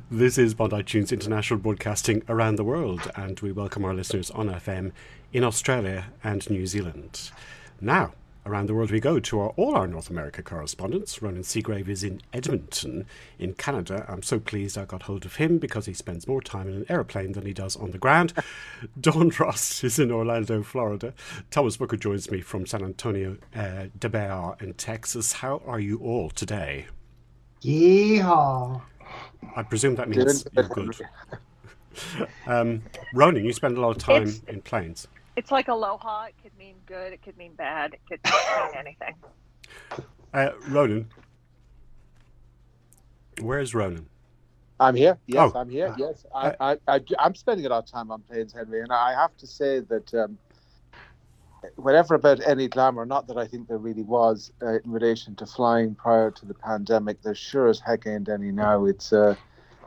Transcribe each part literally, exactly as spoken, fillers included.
This is Bondi Tunes International, broadcasting around the world, and we welcome our listeners on F M in Australia and New Zealand. Now, around the world we go to our, all our North America correspondents. Ronan Seagrave is in Edmonton in Canada. I'm so pleased I got hold of him because he spends more time in an aeroplane than he does on the ground. Dawn Frost is in Orlando, Florida. Thomas Booker joins me from San Antonio uh, de Bea in Texas. How are you all today? Yeehaw. I presume that means you're good. um, Ronan, you spend a lot of time It's- in planes. It's like aloha. It could mean good. It could mean bad. It could mean anything. Uh, Ronan, where's Ronan? I'm here. Yes, Oh. I'm here. Yes, I, I, I, I'm spending a lot of time on planes, Henry, and I have to say that um, whatever about any glamour, not that I think there really was uh, in relation to flying prior to the pandemic, there sure as heck ain't any now. It's uh,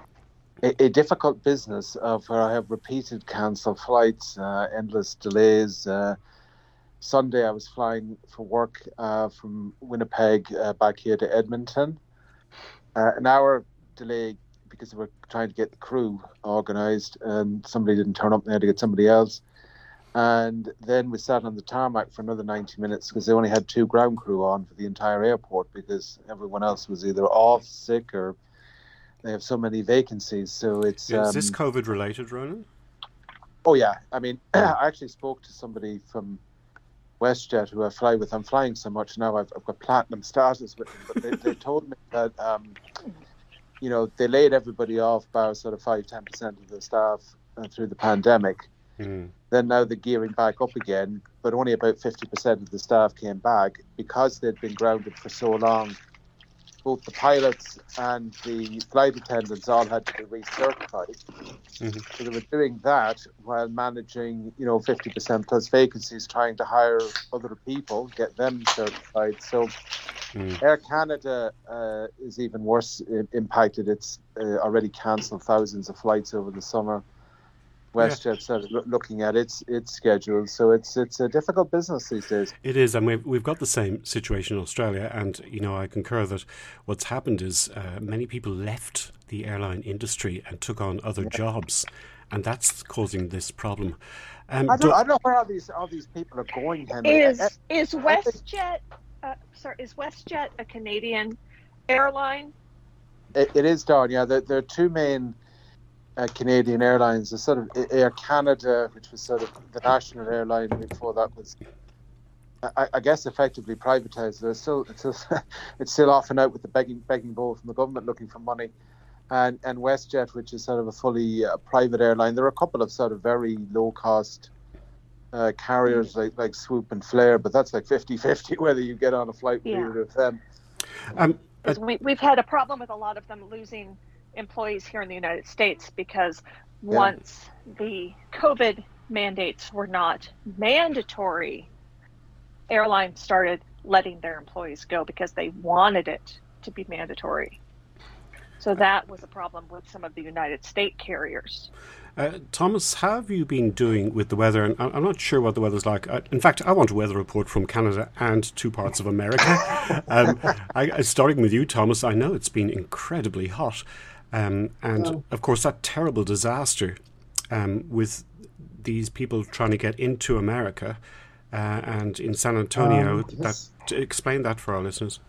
a, a difficult business of where I have repeated cancelled flights, uh, endless delays. Uh, Sunday I was flying for work uh, from Winnipeg uh, back here to Edmonton. Uh, an hour delay because they were trying to get the crew organised, and somebody didn't turn up. They had to get somebody else. And then we sat on the tarmac for another ninety minutes because they only had two ground crew on for the entire airport because everyone else was either off, sick, or they have so many vacancies. So it's... Is um, this COVID related, Ronan? Oh, yeah. I mean, I actually spoke to somebody from WestJet who I fly with. I'm flying so much now, I've, I've got platinum status with them. But they, they told me that, um, you know, they laid everybody off by sort of five to ten percent of the staff uh, through the pandemic. Mm. Then now they're gearing back up again, but only about fifty percent of the staff came back because they'd been grounded for so long. Both the pilots and the flight attendants all had to be recertified. Mm-hmm. So they were doing that while managing, you know, fifty percent plus vacancies, trying to hire other people, get them certified. So Mm. Air Canada uh, is even worse i- impacted. It's uh, already cancelled thousands of flights over the summer. WestJet started loo- looking at its its schedule, so it's it's a difficult business these days. It is, and we've, we've got the same situation in Australia, and, you know, I concur that what's happened is uh, many people left the airline industry and took on other jobs, and that's causing this problem. Um, I don't, do- I don't know where all these all these people are going, Henry. Is Uh, is WestJet? Uh, sorry, is WestJet a Canadian airline? It, it is, Dawn. Yeah, there, there are two main uh, Canadian airlines. There's sort of Air Canada, which was sort of the national airline before that was, I, I guess, effectively privatized. There's still it's still, it's still off and out with the begging begging bowl from the government looking for money, and and WestJet, which is sort of a fully uh, private airline. There are a couple of sort of very low cost uh, carriers like like Swoop and Flair, but that's like fifty-fifty whether you get on a flight with Yeah. either of them. um, Because we, we've had a problem with a lot of them losing employees here in the United States because Yeah. once the COVID mandates were not mandatory, airlines started letting their employees go because they wanted it to be mandatory. So that was a problem with some of the United States carriers. Uh, Thomas, how have you been doing with the weather? And I- I'm not sure what the weather's like. I, in fact, I want a weather report from Canada and two parts of America. um, I, I- starting with you, Thomas, I know it's been incredibly hot. Um, and, Well- of course, that terrible disaster um, with these people trying to get into America uh, and in San Antonio. Um, yes. that, to explain that for our listeners.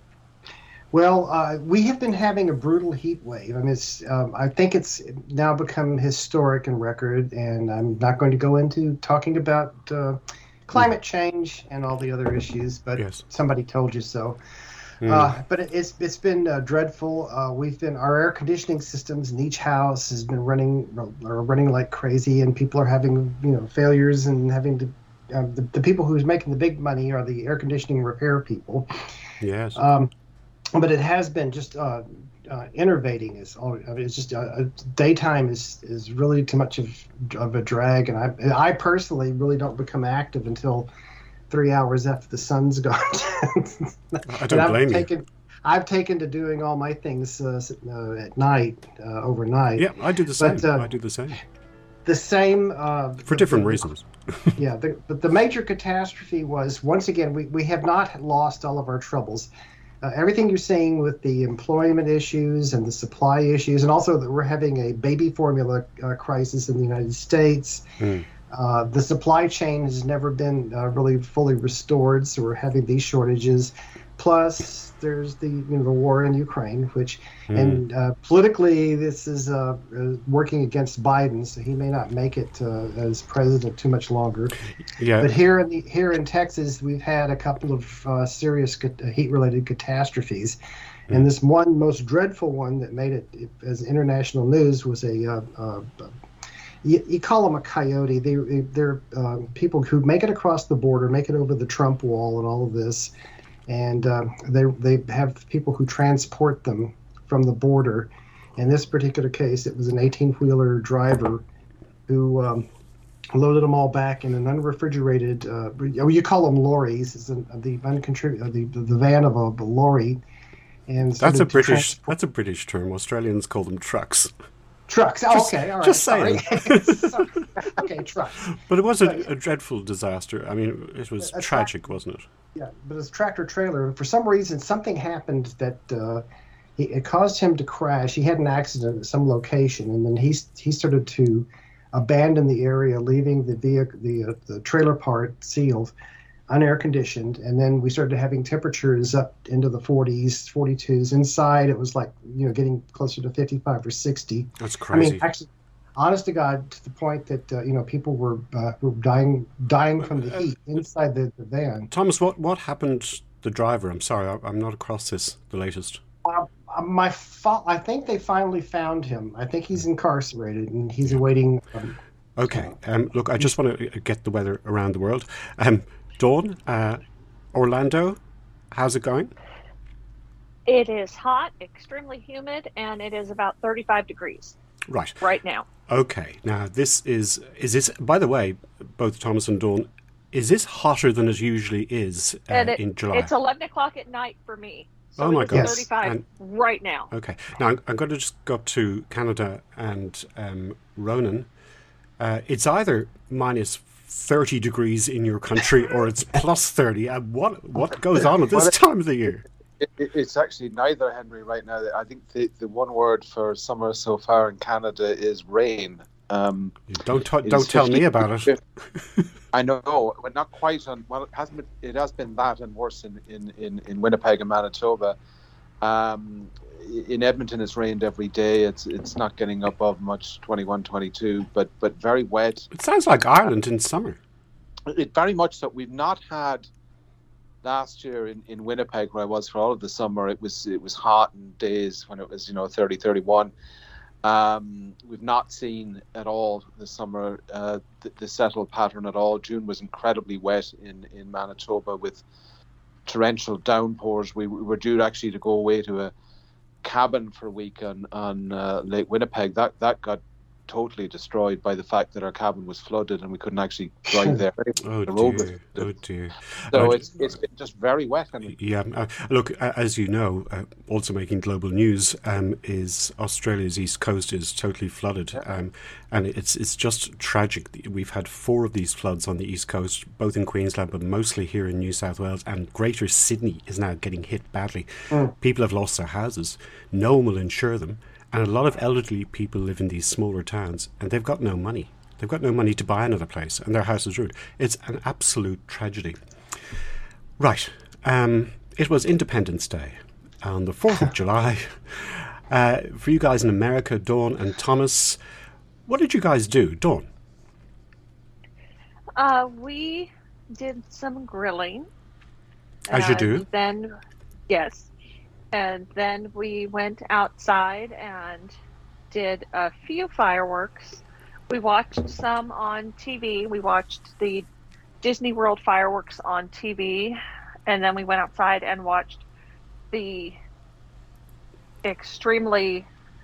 Well, uh, we have been having a brutal heat wave. I mean, it's, um, I think it's now become historic and record, and I'm not going to go into talking about uh, climate change and all the other issues, but Yes. somebody told you so. Mm. Uh, but it, it's it's been uh, dreadful. Uh, we've been our air conditioning systems in each house has been running are running like crazy, and people are having you know failures and having to. Um, the, the people who's making the big money are the air conditioning repair people. Yes. Um, but it has been just uh, uh, innervating. Is all. I mean, it's just uh, uh, daytime is is really too much of of a drag, and I I personally really don't become active until three hours after the sun's gone. I don't I've blame you. taken, I've taken to doing all my things uh, uh, at night, uh, overnight. Yeah, I do the same. But, uh, I do the same. The same. Uh, For different the, reasons. Yeah, the, but the major catastrophe was, once again, we, we have not lost all of our troubles. uh, everything you're seeing with the employment issues and the supply issues, and also that we're having a baby formula uh, crisis in the United States. Mm. Uh, the supply chain has never been uh, really fully restored, so we're having these shortages. Plus, there's the you know the war in Ukraine, which mm. and uh, politically this is uh, uh, working against Biden, so he may not make it uh, as president too much longer. Yeah. But here in the here in Texas, we've had a couple of uh, serious heat-related catastrophes, mm. and this one most dreadful one that made it as international news was a. Uh, uh, You, you call them a coyote. They, they're uh, people who make it across the border, make it over the Trump wall and all of this. And uh, they they have people who transport them from the border. In this particular case, it was an eighteen-wheeler driver who um, loaded them all back in an unrefrigerated, uh, you call them lorries, it's an, the, uncontrib- the, the van of a, a lorry. And that's a British transport- that's a British term. Australians call them trucks. Trucks. Oh, just, okay, all right. Just saying. Okay, trucks. But it was a, a dreadful disaster. I mean, it was a tragic, tra- wasn't it? Yeah, but it's a tractor trailer. For some reason, something happened that uh, he, it caused him to crash. He had an accident at some location, and then he he started to abandon the area, leaving the vehicle, the uh, the trailer part sealed, unair conditioned, and then we started having temperatures up into the forties, forty-twos. Inside, it was like, you know, getting closer to fifty-five or sixty. That's crazy. I mean, actually, honest to God, to the point that, uh, you know, people were uh, were dying dying from the heat inside the, the van. Thomas, what, what happened to the driver? I'm sorry, I, I'm not across this, the latest. Uh, my fa- I think they finally found him. I think he's incarcerated, and he's awaiting... Um, okay. Um, look, I just want to get the weather around the world. Um, Dawn, uh, Orlando, how's it going? It is hot, extremely humid, and it is about thirty-five degrees. Right. Right now. Okay. Now, this is, is this, by the way, both Thomas and Dawn, is this hotter than it usually is uh, it, in July? It's eleven o'clock at night for me. So oh my it's God. thirty-five and, right now. Okay. Now, I'm, I'm going to just go up to Canada and um, Ronan. Uh, it's either minus thirty degrees in your country or it's plus thirty. Uh, what what goes on at this well, time of the year? It, it, it's actually neither, Henry, right now. I think the, the one word for summer so far in Canada is rain. Um, don't t- don't tell me about it. I know, but not quite on. Well, it hasn't been. It has been that and worse in, in, in, in Winnipeg and Manitoba. Um, in Edmonton, it's rained every day. It's it's not getting above much, twenty-one, twenty-two, but but very wet. It sounds like Ireland in summer. It very much so. We've not had last year in, in Winnipeg, where I was for all of the summer. It was it was hot in days when it was, you know, thirty, thirty-one. Um, we've not seen at all this summer uh, the, the settled pattern at all. June was incredibly wet in, in Manitoba with torrential downpours. We, we were due actually to go away to a cabin for a week on on uh, Lake Winnipeg. That that got totally destroyed by the fact that our cabin was flooded and we couldn't actually drive there. Oh the dear! Was, oh dear! So uh, it's it's been just very wet. I mean. Yeah. Uh, look, uh, as you know, uh, also making global news um, is Australia's east coast is totally flooded, yeah. um, and it's it's just tragic. We've had four of these floods on the east coast, both in Queensland, but mostly here in New South Wales, and Greater Sydney is now getting hit badly. Mm. People have lost their houses. No one will insure them. And a lot of elderly people live in these smaller towns, and they've got no money. They've got no money to buy another place, and their house is ruined. It's an absolute tragedy. Right. Um, it was Independence Day on the fourth of July. Uh, for you guys in America, Dawn and Thomas, what did you guys do? Dawn? Uh, we did some grilling. As you do. Then, yes. And then we went outside and did a few fireworks. We watched some on T V. We watched the Disney World fireworks on T V. And then we went outside and watched the extremely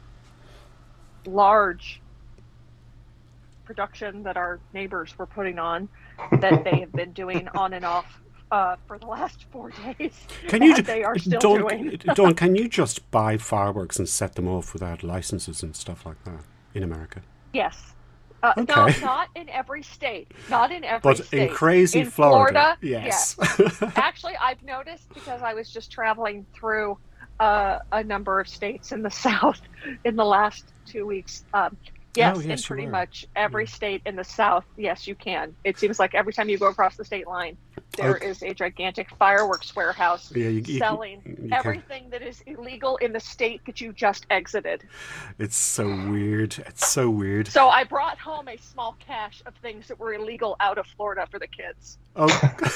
large production that our neighbors were putting on that they have been doing on and off Uh, for the last four days. Can you they are still Dawn, doing. Dawn, can you just buy fireworks and set them off without licenses and stuff like that in America? Yes. Uh, Okay. No, not in every state. Not in every But state. in crazy in Florida, Florida, yes. yes. Actually, I've noticed because I was just traveling through uh, a number of states in the South in the last two weeks. Um, yes, Oh, yes, in you pretty were. much every Yeah. state in the South, yes, you can. It seems like every time you go across the state line, there Okay. is a gigantic fireworks warehouse Yeah, you- you- selling you can- everything that is illegal in the state that you just exited. It's so weird. It's so weird. So I brought home a small cache of things that were illegal out of Florida for the kids. Oh,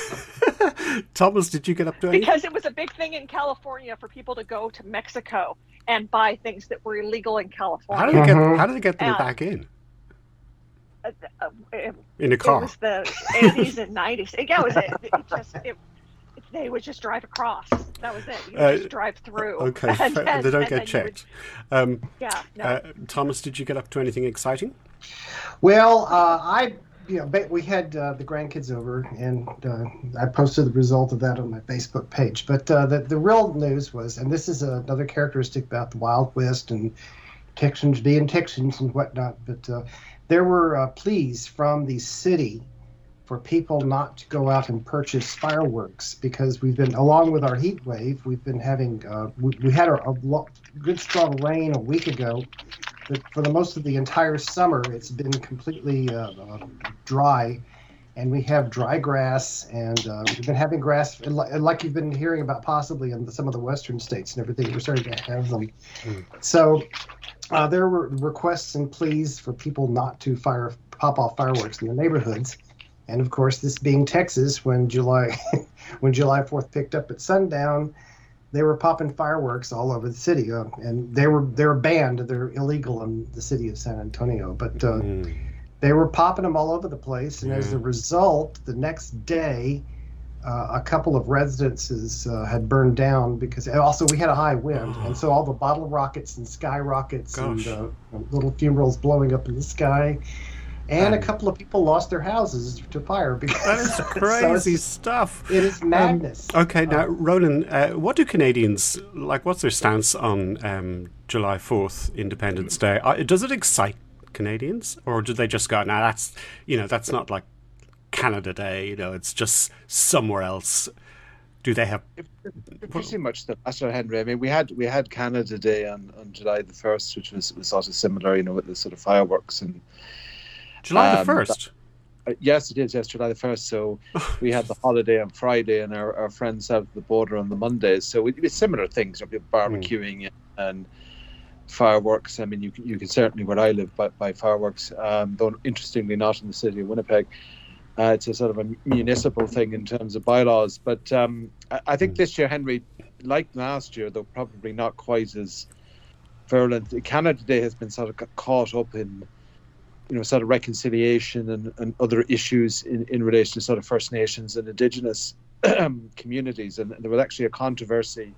Thomas, did you get up to anything? Because it was a big thing in California for people to go to Mexico and buy things that were illegal in How did California. they get? Mhm. How did they get them Yeah. back in? Uh, uh, it, In a it car. was the eighties and nineties. Yeah, it was it, it just it, they would just drive across. That was it. You would Uh, just drive through. Okay, And fair- then- they don't and get then you would- checked. Um, yeah. No. uh, Thomas, did you get up to anything exciting? Well, uh, I, you know, ba- we had uh, the grandkids over, and uh, I posted the result of that on my Facebook page. But uh, the the real news was, and this is another characteristic about the Wild West and Texans being Texans and whatnot. But uh, there were uh, pleas from the city for people not to go out and purchase fireworks because we've been, along with our heat wave, we've been having, uh, we, we had a, a lo- good strong rain a week ago. But for the most of the entire summer, it's been completely uh, uh, dry, and we have dry grass, and uh, we've been having grass, and li- and like you've been hearing about possibly in some of the western states and everything, we're starting to have them. Mm. So uh, there were requests and pleas for people not to fire pop off fireworks in their neighborhoods, and of course, this being Texas, when July when July fourth picked up at sundown, they were popping fireworks all over the city, uh, and they were they were banned. They're illegal in the city of San Antonio, but uh, Mm. they were popping them all over the place. And as Yeah. a result, the next day, uh, a couple of residences uh, had burned down because and also we had a high wind, Oh. and so all the bottle rockets and sky rockets Gosh. and uh, little fumaroles blowing up in the sky. And Um, a couple of people lost their houses to fire because That is so crazy it's- stuff. it is madness. Okay, now, Um, Ronan, uh, what do Canadians, like, what's their stance on um, July fourth, Independence Day? Uh, does it excite Canadians? Or do they just go, nah, that's, you know, that's not like Canada Day, you know, it's just somewhere else. Do they have... Pretty much the latter, Henry. I mean, we had we had Canada Day on, on July the first, which was, was sort of similar, you know, with the sort of fireworks and July the Um, first? uh, yes, it is. Yes, July the first. So we had the holiday on Friday, and our, our friends south of the border on the Mondays. So it was similar things, you know, barbecuing and fireworks. I mean, you can you can certainly where I live buy, buy fireworks. Um, though interestingly, not in the city of Winnipeg. Uh, it's a sort of a municipal thing in terms of bylaws. But um, I, I think Mm. this year, Henry, like last year, though probably not quite as virulent. Canada Day has been sort of got caught up in, you know, sort of reconciliation and, and other issues in, in relation to sort of First Nations and Indigenous communities. And there was actually a controversy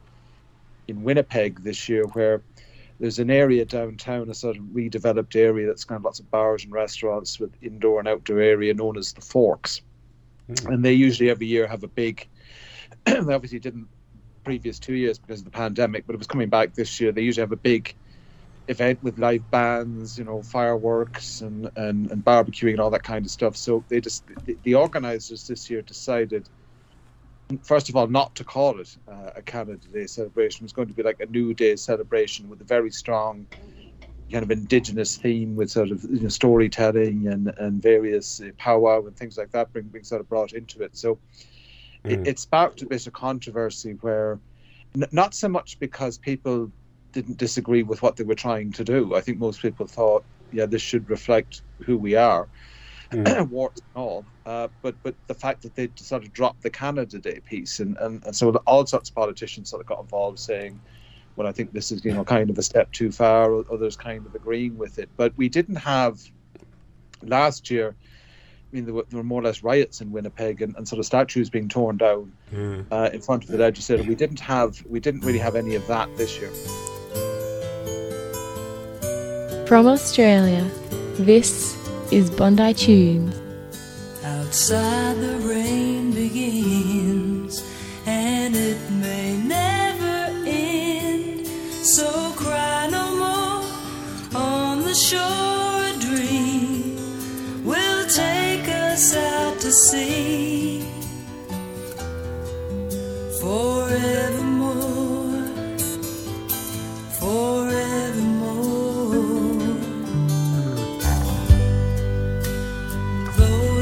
in Winnipeg this year where there's an area downtown, a sort of redeveloped area that's got lots of bars and restaurants with indoor and outdoor area known as the Forks. Mm. And they usually every year have a big, they obviously didn't previous two years because of the pandemic, but it was coming back this year. They usually have a big event with live bands, you know, fireworks and, and, and barbecuing and all that kind of stuff. So they just, the, the organisers this year decided, first of all, not to call it uh, a Canada Day celebration. It was going to be like a New Day celebration with a very strong kind of Indigenous theme with sort of, you know, storytelling and, and various uh, powwow and things like that being, being sort of brought into it. So Mm. it, it sparked a bit of controversy where, n- not so much because people didn't disagree with what they were trying to do. I think most people thought, yeah, this should reflect who we are, Mm. warts and all. Uh, but but the fact that they sort of dropped the Canada Day piece, and, and, and so all sorts of politicians sort of got involved saying, well, I think this is, you know, kind of a step too far, or others kind of agreeing with it. But we didn't have, last year, I mean, there were, there were more or less riots in Winnipeg and, and sort of statues being torn down Yeah. uh, in front of the legislature. We didn't have, we didn't really have any of that this year. From Australia, this is Bondi Tunes. Outside the rain begins, and it may never end. So cry no more on the shore a dream.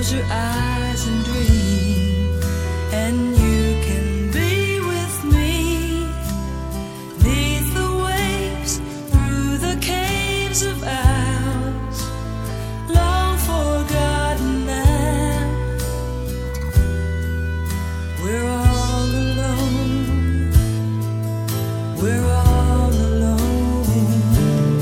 close your eyes and dream, and you can be with me. Neath the waves, through the caves of ours, long forgotten now. We're all alone. We're all alone.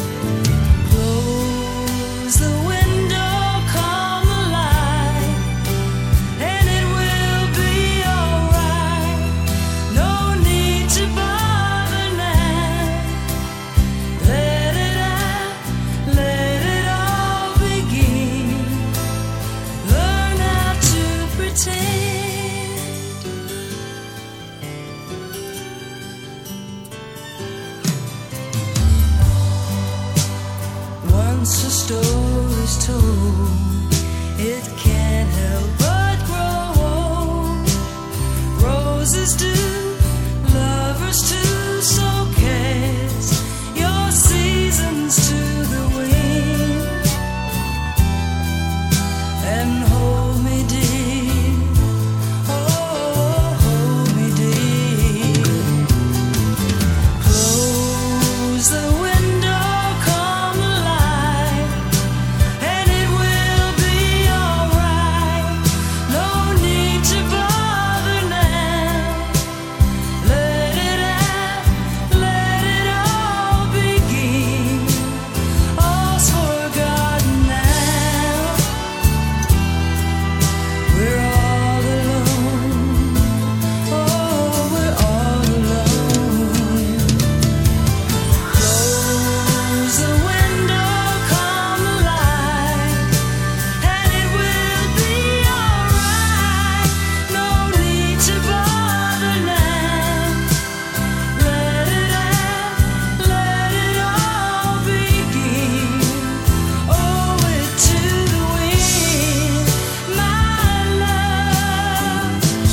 Close the window, calm the light, and it will be alright. No need to bother now. Let it out, let it all begin. Learn how to pretend. Once a story's told, it can't help but grow old. Roses do, lovers too, so cast your seasons to the wind and hold me dear. Oh, hold me dear. Close the window, calm the light, and it will be alright. No need to bother now. Let it out, let it all begin. All's forgotten now. We're all alone. Oh, we're all alone. Close the window, calm the light, and it will be alright. No need to bother now. Let it out, let it all begin. Owe it to the wind, my love.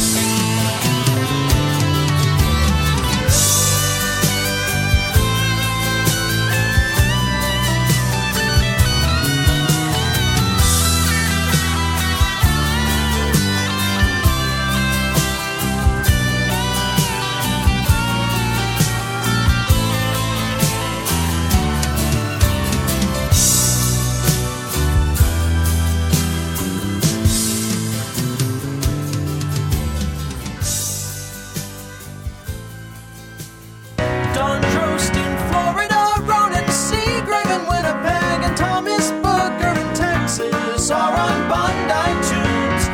Don Drost in Florida, Ronan Seagrave in Winnipeg, and Thomas Booker in Texas are on Bondi Tunes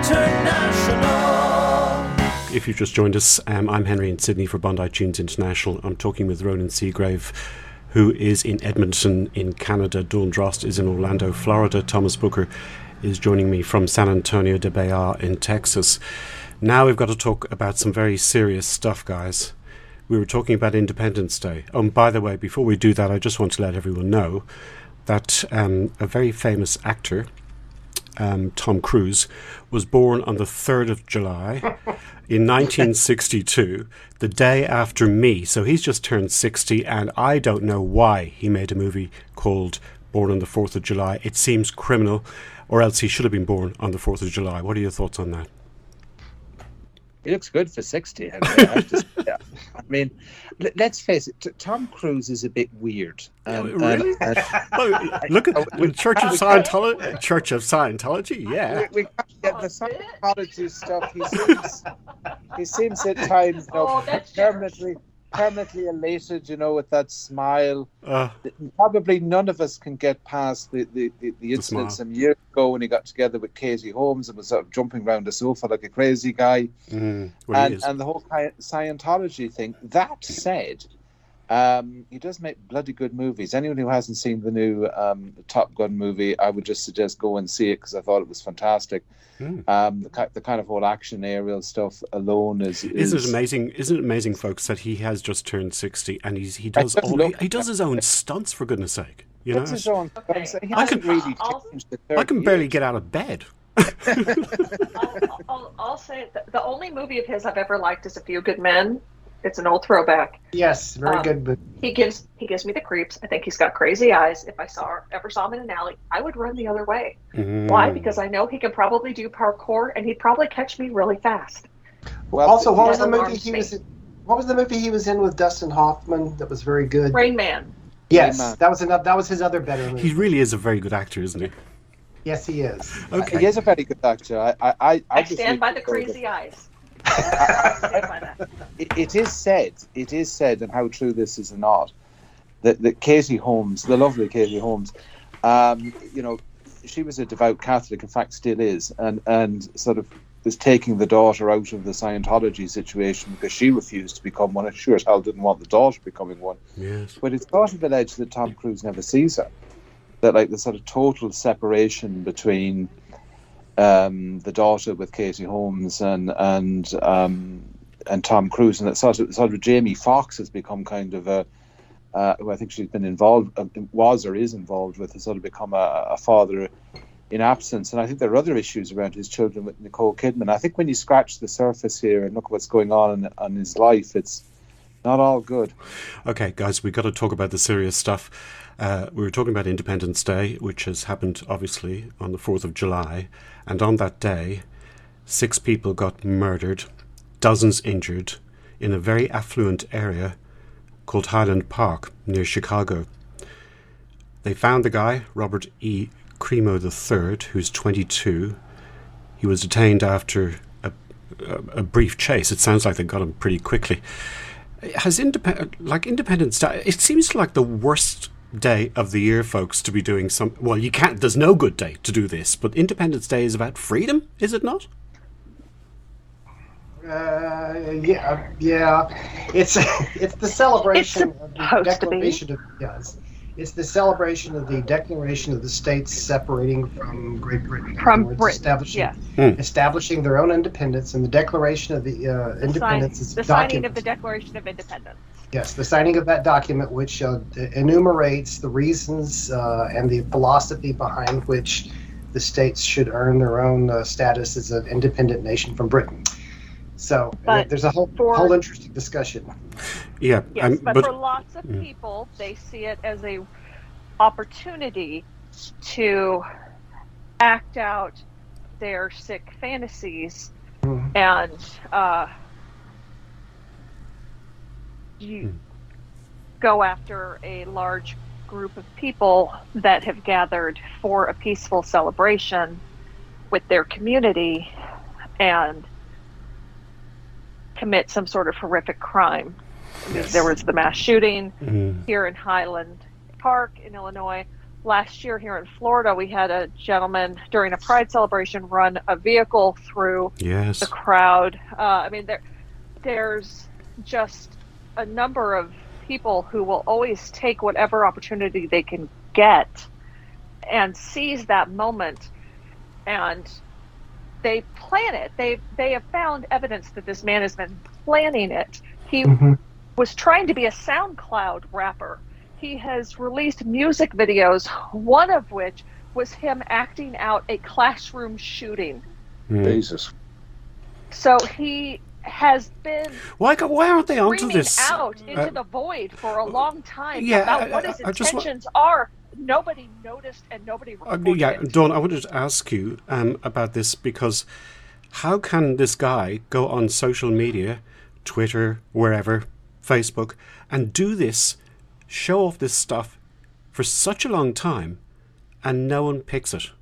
International. If you've just joined us, um, I'm Henry in Sydney for Bondi Tunes International. I'm talking with Ronan Seagrave, who is in Edmonton in Canada. Dawn Drost is in Orlando, Florida. Thomas Booker is joining me from San Antonio de Bea in Texas. Now we've got to talk about some very serious stuff, guys. We were talking about Independence Day. Oh, and by the way, before we do that, I just want to let everyone know that um, a very famous actor, um, Tom Cruise, was born on the third of July in nineteen sixty-two, the day after me. So he's just turned sixty, and I don't know why he made a movie called Born on the fourth of July. It seems criminal, or else he should have been born on the fourth of July. What are your thoughts on that? He looks good for sixty. I mean, I, just, yeah. I mean, l- let's face it. T- Tom Cruise is a bit weird. Um, really? And, and, Oh, look at the Church of Scientology. Church of Scientology, yeah. we, we can't get the Scientology stuff. He seems, he seems at times, you know, Oh, that's permanently, permanently elated, you know, with that smile. Uh, Probably none of us can get past the, the, the, the incident smile. some years ago when he got together with Katie Holmes and was sort of jumping around the sofa like a crazy guy. mm, well, he and, is. and the whole Sci- Scientology thing. That said, um, he does make bloody good movies. Anyone who hasn't seen the new um, Top Gun movie, I would just suggest go and see it because I thought it was fantastic. Mm. Um, the, ki- the kind of whole action aerial stuff alone is, is Isn't it amazing? Isn't it amazing, folks, that he has just turned sixty and he's he I does just all, love he, he does his own stunts, for goodness sake. You It's know, his own. Okay. He I hasn't can- really I'll- changed the I thirty can barely years. get out of bed. I'll, I'll, I'll say the, the only movie of his I've ever liked is A Few Good Men. It's an old throwback. Yes, very Um, good. But He gives he gives me the creeps. I think he's got crazy eyes. If I saw ever saw him in an alley, I would run the other way. Mm. Why? Because I know he can probably do parkour, and he'd probably catch me really fast. Well, also, what that was the movie alarms he me. was in? What was the movie he was in with Dustin Hoffman that was very good? Rain Man. Yes, Rain Man. that was another. That was his other better movie. He really is a very good actor, isn't he? Yes, he is. Okay. He is a very good actor. I, I, I, I I just stand need by to the say that crazy eyes. I stand by that. It, it is said, it is said, and how true this is or not, that, that Katie Holmes, the lovely Katie Holmes, um, you know, she was a devout Catholic, in fact, still is, and, and sort of was taking the daughter out of the Scientology situation because she refused to become one, and sure as hell didn't want the daughter becoming one. Yes. But it's sort of alleged that Tom Cruise never sees her. That like the sort of total separation between um, the daughter with Katie Holmes and and um, and Tom Cruise, and that sort of sort of Jamie Foxx has become kind of a uh, who I think she's been involved uh, was or is involved with, has sort of become a, a father in absence. And I think there are other issues around his children with Nicole Kidman. I think when you scratch the surface here and look at what's going on in, in his life, it's not all good. Okay, guys, we've got to talk about the serious stuff. Uh, we were talking about Independence Day, which has happened, obviously, on the fourth of July. And on that day, six people got murdered, dozens injured, in a very affluent area called Highland Park, near Chicago. They found the guy, Robert E. Crimo the third, who's twenty-two. He was detained after a, a, a brief chase. It sounds like they got him pretty quickly. Has independent, like Independence Day, it seems like the worst day of the year, folks, to be doing some. Well, you can't. There's no good day to do this. But Independence Day is about freedom, is it not? Uh, yeah, yeah. It's it's the celebration It's of the supposed to be. declaration of yes. It's the celebration of the declaration of the states separating from Great Britain. From In other words, Britain, establishing, yeah. Hmm. establishing their own independence, and the Declaration of the uh, The, Independence sign, is the signing of document- the Declaration of Independence. Yes, the signing of that document, which uh, enumerates the reasons uh, and the philosophy behind which the states should earn their own uh, status as an independent nation from Britain. So But there's a whole for- whole interesting discussion. Yeah. Yes, um, but, but for lots of Mm. people, they see it as a opportunity to act out their sick fantasies Mhm. and uh, you Mm. go after a large group of people that have gathered for a peaceful celebration with their community and commit some sort of horrific crime. I mean, there was the mass shooting Mm. here in Highland Park in Illinois. Last year here in Florida, we had a gentleman during a Pride celebration run a vehicle through Yes. the crowd. Uh, I mean, there, there's just a number of people who will always take whatever opportunity they can get and seize that moment, and they plan it. They they have found evidence that this man has been planning it. He Mhm. was trying to be a SoundCloud rapper. He has released music videos, one of which was him acting out a classroom shooting. Mm. Jesus. So he has been Why? go- Why aren't they onto screaming this? out into Uh, the void for a long time yeah, about I- what I- his I just wa- intentions are. Nobody noticed and nobody Uh, reported yeah, it. Dawn, I wanted to ask you um, about this because how can this guy go on social media, Twitter, wherever, Facebook, and do this, show off this stuff for such a long time, and no one picks it?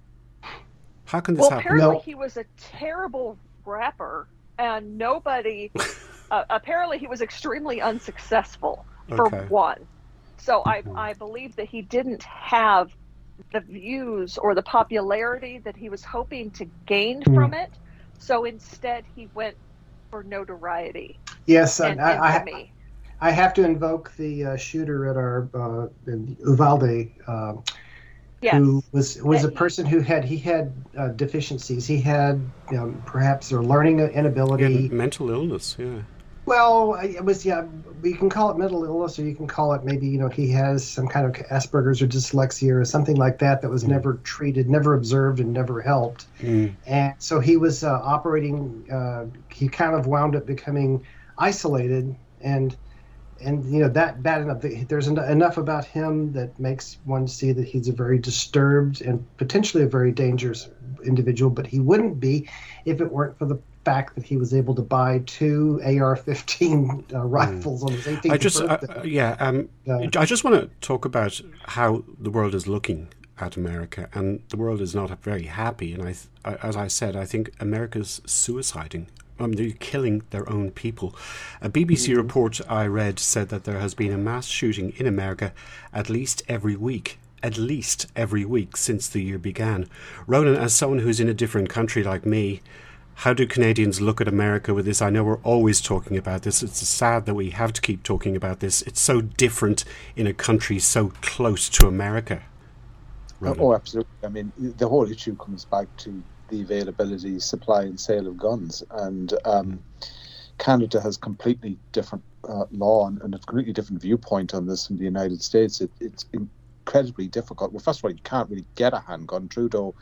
How can this Well, happen? apparently No. he was a terrible rapper, and nobody. uh, apparently, he was extremely unsuccessful for Okay. one. So I, I believe that he didn't have the views or the popularity that he was hoping to gain Hmm. from it. So instead, he went for notoriety Yes, and and I, I, infamy. I have to invoke the uh, shooter at our uh, in Uvalde, uh, Yes. who was was That a he- person who had he had uh, deficiencies. He had um, perhaps a learning Yeah, inability. mental illness, yeah. Well, it was yeah. We can call it mental illness, or you can call it maybe you know he has some kind of Asperger's or dyslexia or something like that that was Mm. never treated, never observed, and never helped. Mm. And so he was uh, operating. Uh, he kind of wound up becoming isolated, and and you know that bad enough. There's en- enough about him that makes one see that he's a very disturbed and potentially a very dangerous individual. But he wouldn't be if it weren't for the fact that he was able to buy two A R fifteen uh, rifles mm. on his eighteenth I just, birthday. uh, yeah, um, uh, I just want to talk about how the world is looking at America, and the world is not very happy. And I, as I said, I think America's suiciding. Um, they're killing their own people. A B B C mm-hmm. report I read said that there has been a mass shooting in America at least every week. At least every week since the year began. Ronan, as someone who's in a different country like me, how do Canadians look at America with this? I know we're always talking about this. It's sad that we have to keep talking about this. It's so different in a country so close to America. Ronan. Oh, absolutely. I mean, the whole issue comes back to the availability, supply and sale of guns. And um, Canada has completely different uh, law and, and a completely different viewpoint on this from the United States. It, it's incredibly difficult. Well, first of all, you can't really get a handgun. Trudeau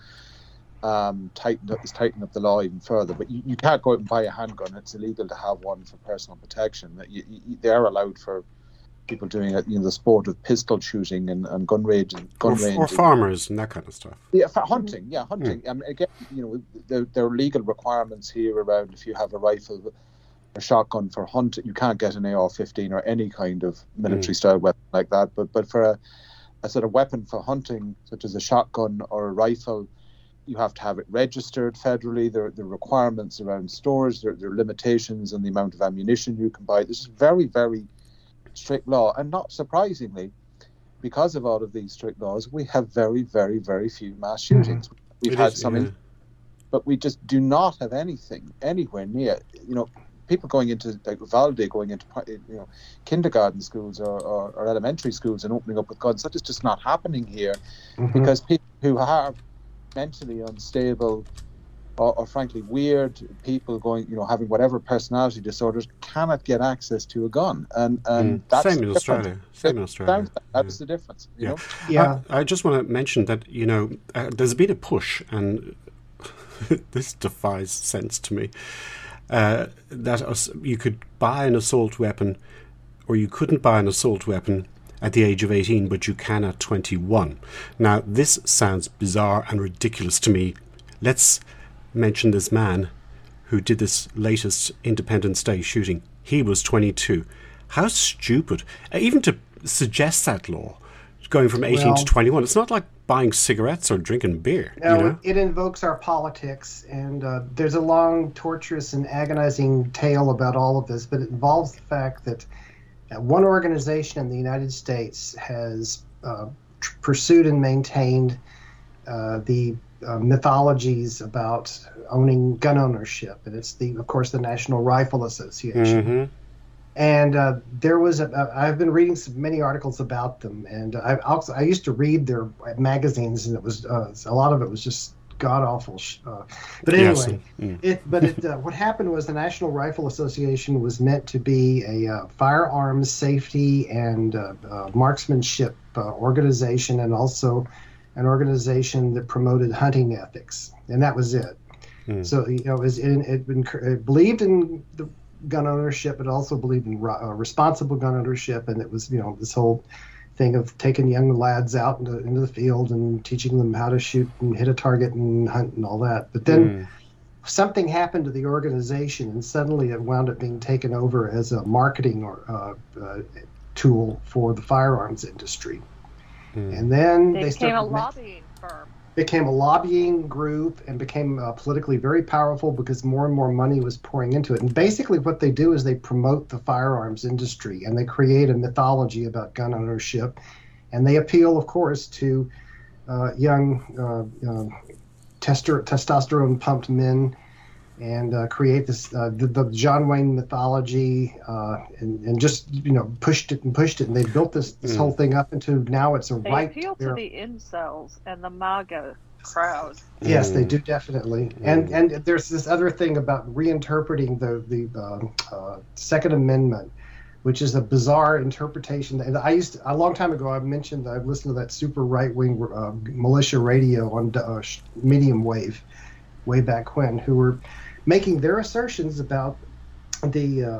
um, tightened up, is tightening up the law even further. But you, you can't go out and buy a handgun. It's illegal to have one for personal protection. You, you, they are allowed for people doing it, you know, the sport of pistol shooting and, and gun range and gun or, range or farmers and that kind of stuff. Yeah, for hunting. Yeah, hunting. Mm. I mean, again, you know, there, there are legal requirements here around if you have a rifle, a shotgun for hunting, you can't get an A R fifteen or any kind of military mm. style weapon like that. But but for a, a sort of weapon for hunting, such as a shotgun or a rifle, you have to have it registered federally. There, there are requirements around stores. There, there are limitations on the amount of ammunition you can buy. This is very, very strict law, and not surprisingly, because of all of these strict laws, we have very, very, very few mass shootings. Mm-hmm. We've it had is, some, yeah. in, but we just do not have anything anywhere near. You know, people going into like Valde, going into you know kindergarten schools or, or, or elementary schools and opening up with guns. That is just not happening here, mm-hmm. because people who are mentally unstable Or, or frankly weird people going, you know, having whatever personality disorders cannot get access to a gun, and and mm. that's same in Australia. Same in Australia. That's yeah. the difference. You yeah, know? yeah. I, I just want to mention that you know uh, there's been a push, and this defies sense to me. Uh, that us, you could buy an assault weapon, or you couldn't buy an assault weapon at the age of eighteen, but you can at twenty-one. Now this sounds bizarre and ridiculous to me. Let's mention this man who did this latest Independence Day shooting. He was twenty-two. How stupid. Even to suggest that law, going from eighteen well, to twenty-one, it's not like buying cigarettes or drinking beer. No, you know? It invokes our politics, and uh, there's a long, torturous, and agonizing tale about all of this, but it involves the fact that uh, one organization in the United States has uh, tr- pursued and maintained uh, the Uh, mythologies about owning gun ownership, and it's the, of course, the National Rifle Association. Mm-hmm. And uh, there was a, a, I've been reading some, many articles about them, and I also, I used to read their magazines, and it was uh, a lot of it was just god awful. Uh, but anyway, yes. mm. it but it uh, what happened was the National Rifle Association was meant to be a uh, firearms safety and uh, uh, marksmanship uh, organization, and also an organization that promoted hunting ethics, and that was it. Mm. So, you know, it, was in, it, it believed in the gun ownership, but also believed in uh, responsible gun ownership, and it was, you know, this whole thing of taking young lads out into, into the field and teaching them how to shoot and hit a target and hunt and all that. But then mm. something happened to the organization, and suddenly it wound up being taken over as a marketing or uh, uh, tool for the firearms industry. Mm. And then they, they became a started, lobbying firm. Became a lobbying group and became uh, politically very powerful because more and more money was pouring into it. And basically what they do is they promote the firearms industry, and they create a mythology about gun ownership. And they appeal, of course, to uh, young uh, uh, tester- testosterone-pumped men, and uh, create this uh, the, the John Wayne mythology, uh, and, and just, you know, pushed it and pushed it, and they built this, this mm. whole thing up into now it's a they right. They appeal to the incels and the MAGA crowd. Yes, mm. they do, definitely. Mm. And and there's this other thing about reinterpreting the the uh, uh, Second Amendment, which is a bizarre interpretation. And I used to, a long time ago, I mentioned I've listened to that super right wing uh, militia radio on uh, medium wave, way back when, who were making their assertions about the uh,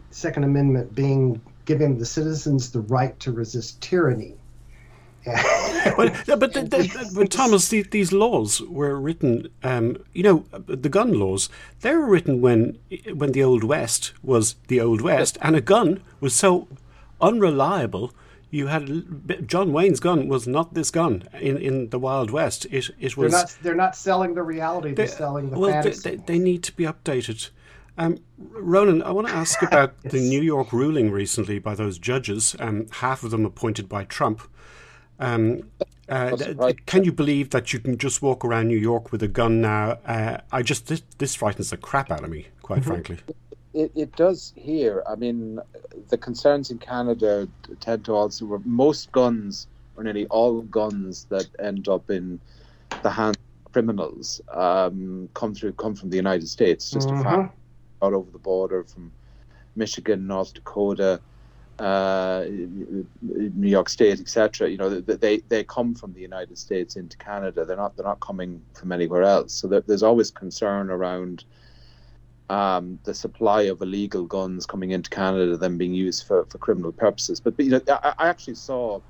Second Amendment being giving the citizens the right to resist tyranny. But, but, the, the, but Thomas, the, these laws were written, um, you know, the gun laws, they were written when when the Old West was the Old West, and a gun was so unreliable. You had John Wayne's gun was not this gun in, in the Wild West. It it was. They're not. They're not selling the reality. They're they, selling the well, fantasy. They, they, they need to be updated. Um, Ronan, I want to ask about Yes. the New York ruling recently by those judges. Um, half of them appointed by Trump. Um, uh, That's th- right. Can you believe that you can just walk around New York with a gun now? Uh, I just this, this frightens the crap out of me, quite frankly. It, it does here. I mean, the concerns in Canada tend to also were most guns, or nearly all guns that end up in the hands of criminals, um, come through come from the United States. Just a Mhm. fact, all over the border from Michigan, North Dakota, uh, New York State, et cetera. You know, they they come from the United States into Canada. They're not they're not coming from anywhere else. So there, there's always concern around um, the supply of illegal guns coming into Canada, then being used for, for criminal purposes. But, but you know, I, I actually saw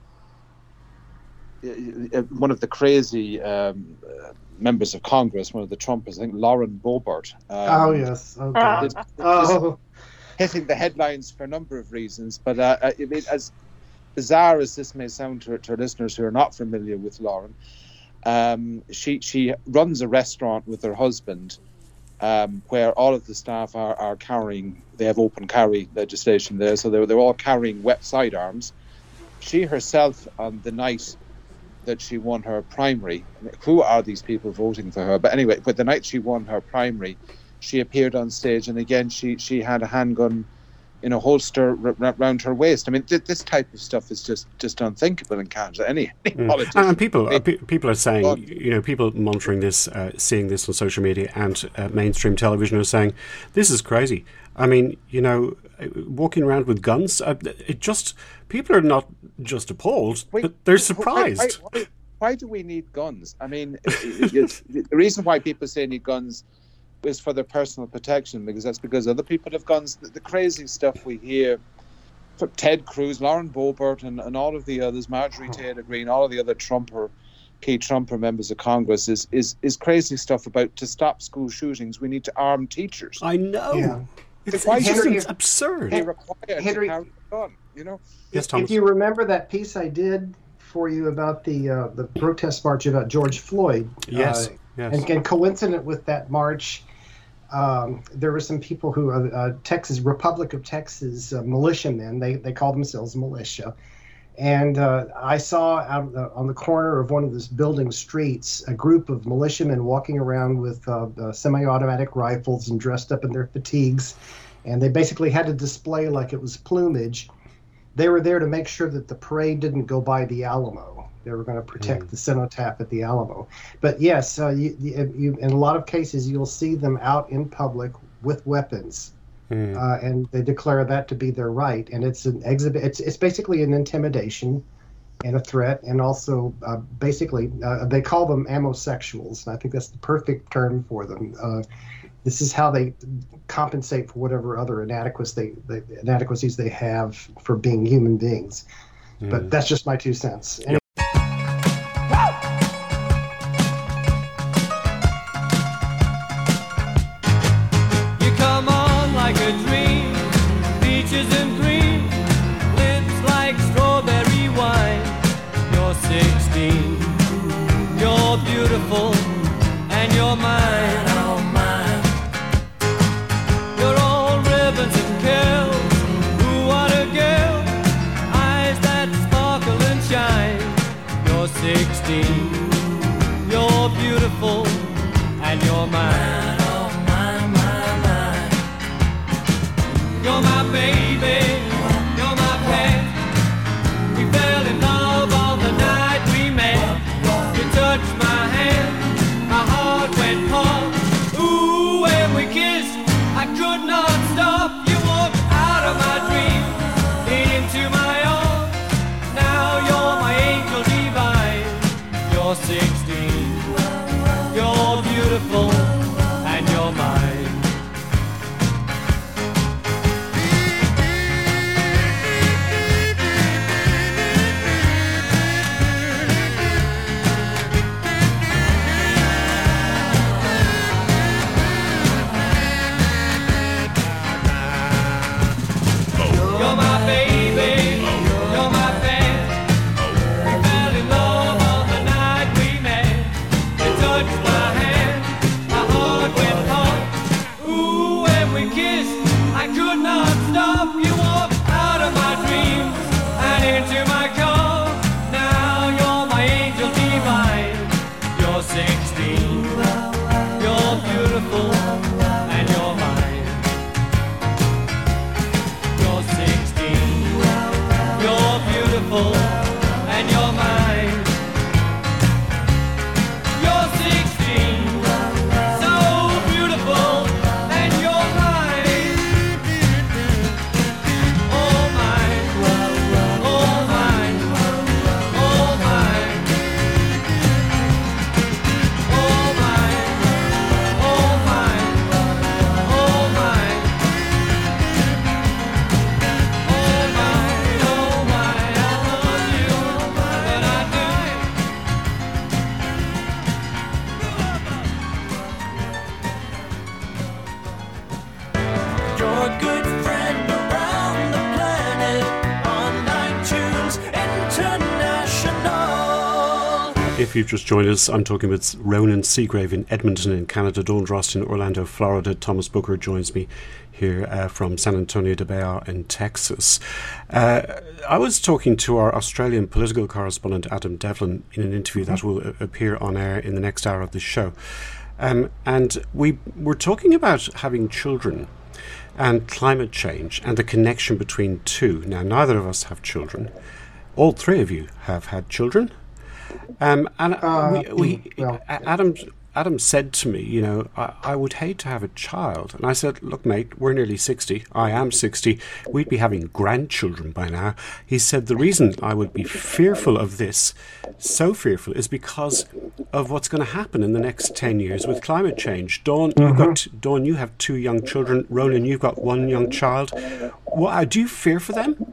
uh, one of the crazy um, uh, members of Congress, one of the Trumpers, I think Lauren Boebert. Um, Oh yes. Oh, God. is- is Oh. hitting the headlines for a number of reasons. But uh, I mean, as bizarre as this may sound to, to listeners who are not familiar with Lauren, um, she she runs a restaurant with her husband, um, where all of the staff are, are carrying. They have open carry legislation there, so they're they're all carrying wet sidearms. She herself, on the night that she won her primary, who are these people voting for her? But anyway, but the night she won her primary, she appeared on stage, and again, she she had a handgun in a holster r- r- around her waist. I mean, th- this type of stuff is just, just unthinkable in Canada. Any, any Mm. politician. And people, uh, they- pe- people are saying, Oh. you know, people monitoring this, uh, seeing this on social media and uh, mainstream television are saying, this is crazy. I mean, you know, uh, walking around with guns, uh, it just, people are not just appalled, Wait, but they're why- surprised. Why, why, why do we need guns? I mean, it- it's, the reason why people say need guns is for their personal protection, because that's because other people have guns. The, the crazy stuff we hear from Ted Cruz, Lauren Boebert, and, and all of the others, Marjorie Taylor Greene, all of the other Trumper, key Trumper members of Congress, is, is, is crazy stuff about to stop school shootings. We need to arm teachers. I know. Yeah. It's, Why it's just Henry- it's absurd. They're required Henry- to carry a gun, you know? Yes, If Thomas. you remember that piece I did for you about the uh, the protest march about George Floyd, Yes, uh, yes. and, and coincident with that march, um, there were some people who are uh, Texas Republic of Texas uh, militiamen. They they call themselves militia, and uh, I saw out of the, on the corner of one of those building streets a group of militiamen walking around with uh, uh, semi-automatic rifles and dressed up in their fatigues, and they basically had to display like it was plumage. They were there to make sure that the parade didn't go by the Alamo. They were going to protect Mm. the cenotaph at the Alamo. But yes, uh, you, you, you, in a lot of cases, you'll see them out in public with weapons, Mm. uh, and they declare that to be their right. And it's an exhibit. It's it's basically an intimidation and a threat, and also uh, basically uh, they call them amosexuals. And I think that's the perfect term for them. Uh, this is how they compensate for whatever other inadequacies they, they inadequacies they have for being human beings. Mm. But that's just my two cents. Anyway, You come on like a dream, peaches and cream, lips like strawberry wine. You're sixteen, you're beautiful, and you're mine, oh mine. You're all ribbons and curls, ooh what a girl, eyes that sparkle and shine. You're sixteen, you're beautiful, and you're mine. You're my baby, you're my pet. We fell in love on the night we met. You touched my hand, my heart went pump. Ooh, when we kissed, I could not stop. You walked out of my dreams, into my arms. Now you're my angel divine. You're sixteen, you're beautiful, touched my hand, my heart went pop. Ooh, when we kissed, I could not stop. You walked out of my dreams and into my car. Now you're my angel divine. You're sixteen, you're beautiful, and you're mine. You're sixteen, you're beautiful, and you're mine. You're sixteen, so beautiful, and you're mine. All mine, all mine, all mine. All mine, all mine, all mine. All mine, all mine. I love you, but I die. You're a good friend around the planet on iTunes International. If you've just joined us, I'm talking with Ronan Seagrave in Edmonton in Canada, Dawn Drost in Orlando, Florida. Thomas Booker joins me here uh, from San Antonio de Bea in Texas. Uh, I was talking to our Australian political correspondent Adam Devlin in an interview that will uh, appear on air in the next hour of the show. Um, and we were talking about having children and climate change and the connection between two. Now, neither of us have children. All three of you have had children. Um, and Uh, we, we well, A- Adam, Adam said to me, you know, I, I would hate to have a child. And I said, look, mate, we're nearly sixty. I am sixty. We'd be having grandchildren by now. He said, the reason I would be fearful of this, so fearful, is because of what's going to happen in the next ten years with climate change. Dawn, you've got, Dawn, you have two young children. Ronan, you've got one young child. Well, do you fear for them?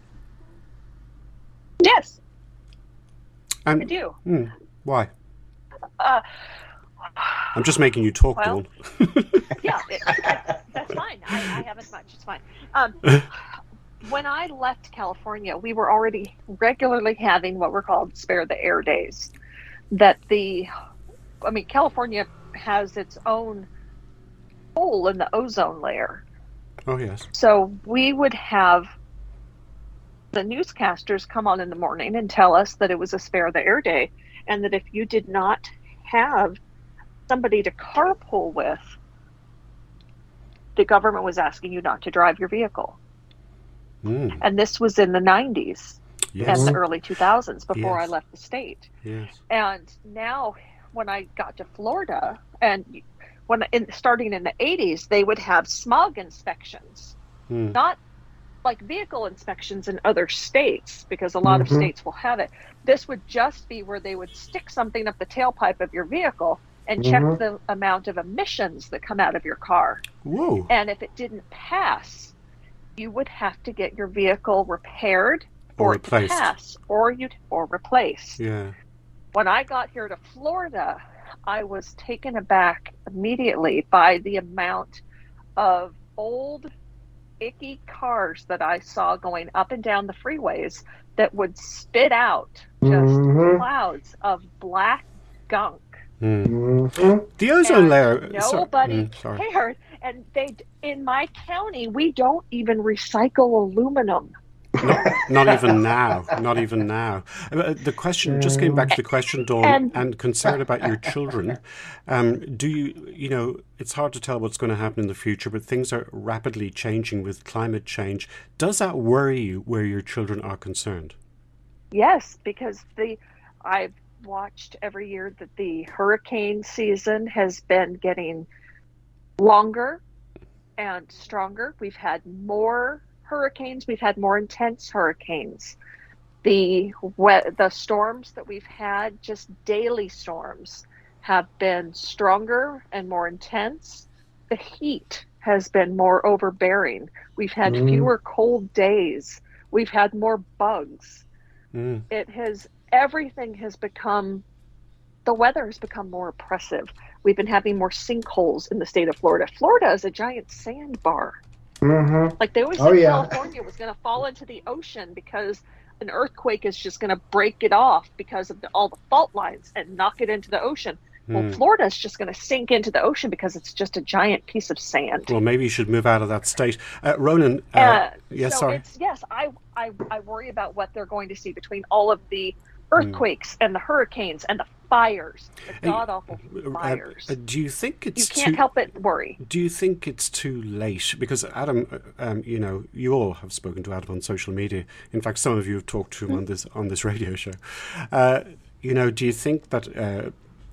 Yes, And, I do. Hmm, why? Uh, I'm just making you talk, Well, Dawn. yeah, it, that's fine. I, I haven't much. It's fine. Um, when I left California, we were already regularly having what were called spare the air days. That the, I mean, California has its own hole in the ozone layer. Oh, yes. So we would have the newscasters come on in the morning and tell us that it was a spare the air day, and that if you did not have somebody to carpool with, the government was asking you not to drive your vehicle. Mm, And this was in the nineties yes. and the early two thousands before Yes. I left the state. Yes. And now when I got to Florida, and when in, starting in the eighties, they would have smog inspections, Mm. not like vehicle inspections in other states, because a lot of Mhm. states will have it. This would just be where they would stick something up the tailpipe of your vehicle and check Mhm. the amount of emissions that come out of your car. Whoa. And if it didn't pass, you would have to get your vehicle repaired Or for it to replaced. pass, or you or replaced. Yeah. When I got here to Florida, I was taken aback immediately by the amount of old, icky cars that I saw going up and down the freeways that would spit out just Mhm. clouds of black gunk. Mm. Mhm. The ozone And layer. so- Nobody mm, sorry. cared. And they, in my county, we don't even recycle aluminum. Not, not even now. Not even now. Uh, The question, just getting back to the question, Dawn, and, And- concern about your children. Um, do you, you know, it's hard to tell what's going to happen in the future, but things are rapidly changing with climate change. Does that worry you where your children are concerned? Yes, because the I've watched every year that the hurricane season has been getting longer and stronger. We've had more hurricanes. We've had more intense hurricanes. The we- the storms that we've had, just daily storms, have been stronger and more intense. The heat has been more overbearing. We've had Mm. fewer cold days. We've had more bugs. Mm. It has, everything has become, the weather has become more oppressive. We've been having more sinkholes in the state of Florida. Florida is a giant sandbar. Mhm. Like they always Oh, said yeah. California was going to fall into the ocean because an earthquake is just going to break it off because of the, all the fault lines and knock it into the ocean. Well, Florida's just going to sink into the ocean because it's just a giant piece of sand. Well, maybe you should move out of that state. Uh, Ronan, uh, Uh, yes, so sorry. It's, yes, I, I I worry about what they're going to see between all of the earthquakes and the hurricanes and the fires, the god awful fires. Uh, uh, do you think it's you can't too, help but worry. Do you think it's too late? Because Adam, uh, um, you know, you all have spoken to Adam on social media. In fact, some of you have talked to him on this on this radio show. Uh, you know, do you think that uh,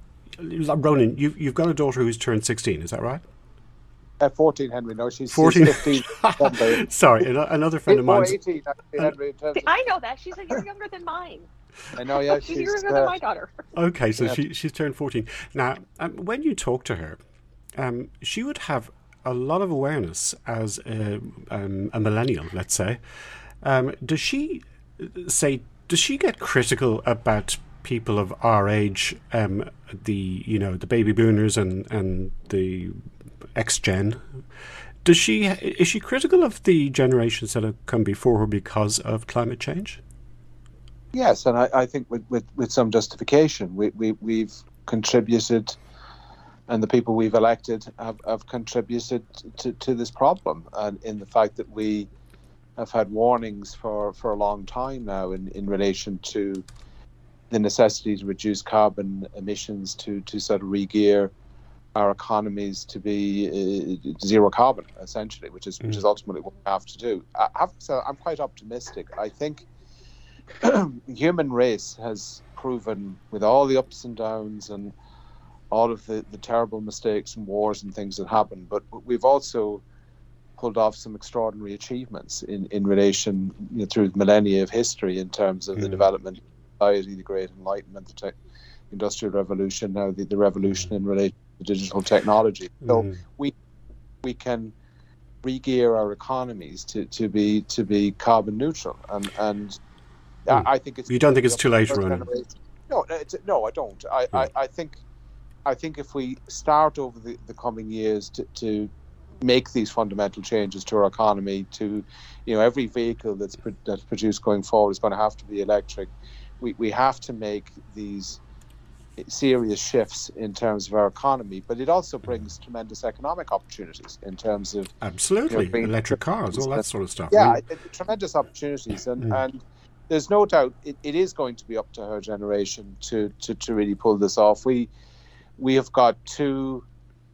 Ronan, you, you've got a daughter who's turned sixteen? Is that right? Uh, fourteen, Henry. No, she's, fourteen. she's fifteen. Sorry, an- another friend of Oh, mine. eighteen, actually, Henry, in terms See, of- I know that. She's a year younger than mine. I know, yeah. She's, she's, younger uh, than my daughter. Okay, so Yeah. she she's turned fourteen. Now, um, when you talk to her, um, she would have a lot of awareness as a, um, a millennial, let's say. Um, does she say? Does she get critical about people of our age, um, the you know the baby boomers and and the X gen? Does she is she critical of the generations that have come before her because of climate change? Yes, and I, I think with, with, with some justification, we, we, we've contributed, and the people we've elected have, have contributed to, to this problem, and in the fact that we have had warnings for, for a long time now in, in relation to the necessity to reduce carbon emissions, to, to sort of re-gear our economies to be uh, zero carbon, essentially, which is, which is ultimately what we have to do. I have to say, I'm quite optimistic. I think the human race has proven, with all the ups and downs and all of the, the terrible mistakes and wars and things that happen, but we've also pulled off some extraordinary achievements in, in relation, you know, through millennia of history in terms of mm. the development of society, the Great Enlightenment, the tech, Industrial Revolution, now the, the revolution in relation to digital technology. So mm. we we can re-gear our economies to, to be to be carbon neutral, and and mm. I, I think it's. You don't think it's too late, Ronan? No, it's, no, I don't. I, yeah. I, I think I think if we start over the, the coming years to, to make these fundamental changes to our economy, to, you know, every vehicle that's that's produced going forward is going to have to be electric. We we have to make these serious shifts in terms of our economy, but it also brings tremendous economic opportunities in terms of absolutely, you know, electric cars, all that sort of stuff. Yeah, I mean, it, tremendous opportunities, and mm. and there's no doubt it, it is going to be up to her generation to, to, to really pull this off. We we have got too,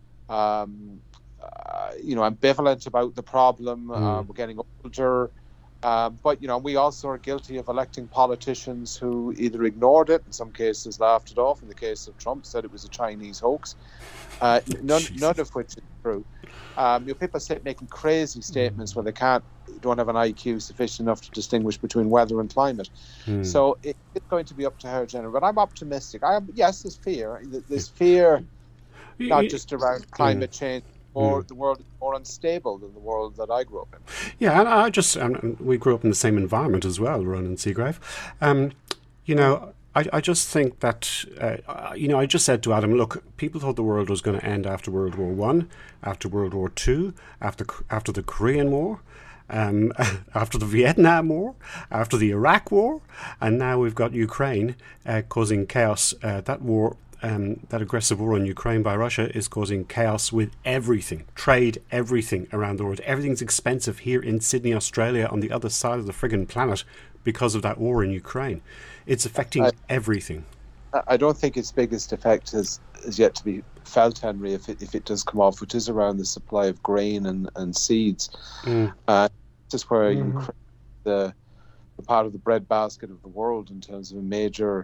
um, uh, you know, ambivalent about the problem. Mm. Uh, we're getting older. Um, but, you know, we also are guilty of electing politicians who either ignored it, in some cases laughed it off. In the case of Trump, said it was a Chinese hoax, uh, none, none of which is true. Um, you know, people say, making crazy statements when they can't, don't have an I Q sufficient enough to distinguish between weather and climate. Hmm. So it, it's going to be up to her generation. But I'm optimistic. I am, yes, there's fear. There's fear not just around climate change. More, mm. The world is more unstable than the world that I grew up in. Yeah, and I just um, we grew up in the same environment as well, Ronan Seagrave. Um, you know, I, I just think that uh, you know, I just said to Adam, look, people thought the world was going to end after World War One, after World War Two, after after the Korean War. Um, after the Vietnam War, after the Iraq War, and now we've got Ukraine uh, causing chaos. Uh, that war. Um, that aggressive war in Ukraine by Russia is causing chaos with everything, trade, everything around the world. Everything's expensive here in Sydney, Australia, on the other side of the friggin' planet because of that war in Ukraine. It's affecting I, everything. I don't think its biggest effect has, has yet to be felt, Henry, if it, if it does come off, which is around the supply of grain and, and seeds. Mm. Uh, this is where mm. Ukraine, the, the part of the breadbasket of the world in terms of a major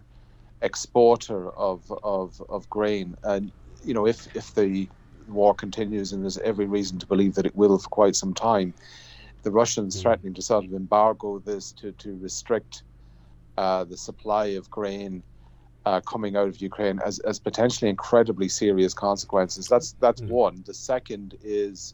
exporter of, of of grain, and you know, if if the war continues, and there's every reason to believe that it will for quite some time, the Russians mm. threatening to sort of embargo this, to to restrict uh, the supply of grain uh, coming out of Ukraine, as as potentially incredibly serious consequences. That's that's mm. one. The second is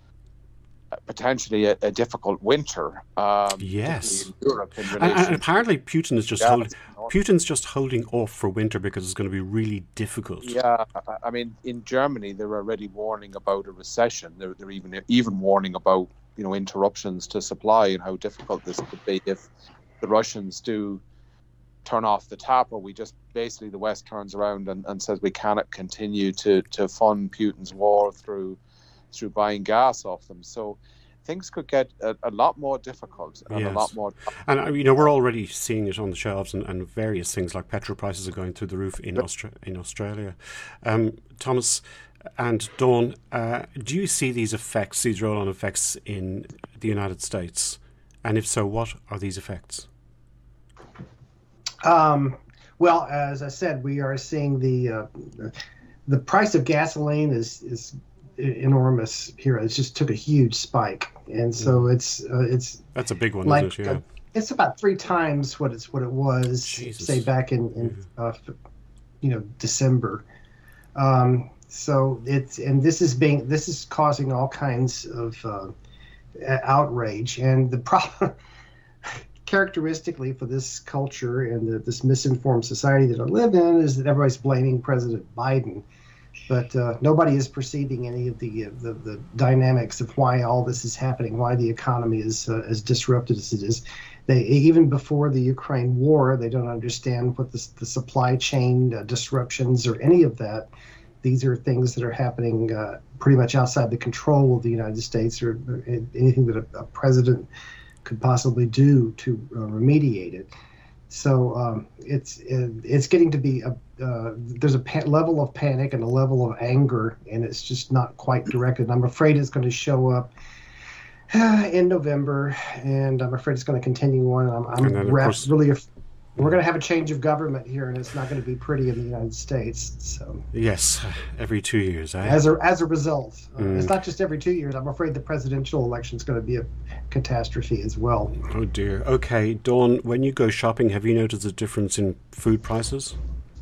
potentially a, a difficult winter. Um, yes, in Europe, in and, and apparently Putin is just yeah, holding. Putin's just holding off for winter because it's going to be really difficult. Yeah, I mean, in Germany, they're already warning about a recession. They're, they're even even warning about, you know, interruptions to supply and how difficult this could be if the Russians do turn off the tap, or we just basically the West turns around and, and says we cannot continue to, to fund Putin's war through through buying gas off them. So things could get a, a lot more difficult and Yes. a lot more. And uh, you know, we're already seeing it on the shelves, and, and various things like petrol prices are going through the roof in Austra- in Australia. Um, Thomas and Dawn, uh, do you see these effects, these roll-on effects, in the United States? And if so, what are these effects? Um, well, as I said, we are seeing the uh, the price of gasoline is is enormous here. It just took a huge spike, and so it's uh, it's That's a big one, like isn't it? Yeah. uh, it's about three times what it's what it was, Jesus. say back in, in uh, you know December. Um, so it's and this is being this is causing all kinds of uh, outrage, and the problem. Characteristically for this culture and the, this misinformed society that I live in is that everybody's blaming President Biden, but uh, nobody is perceiving any of the, uh, the the dynamics of why all this is happening, why the economy is uh, as disrupted as it is. They even before the Ukraine war, they don't understand what the, the supply chain uh, disruptions or any of that. These are things that are happening uh, pretty much outside the control of the United States or, or anything that a, a president could possibly do to uh, remediate it. So um, it's it, it's getting to be a uh, there's a pa- level of panic and a level of anger, and it's just not quite directed. I'm afraid it's going to show up uh, in November, and I'm afraid it's going to continue on. I'm, I'm And then, of wrapped, course- really. Af- we're going to have a change of government here, and it's not going to be pretty in the United States. So Yes, every two years, eh? as a as a result, uh, Mm. it's not just every two years. I'm afraid the presidential election is going to be a catastrophe as well. Oh dear. Okay, Dawn, when you go shopping, have you noticed a difference in food prices?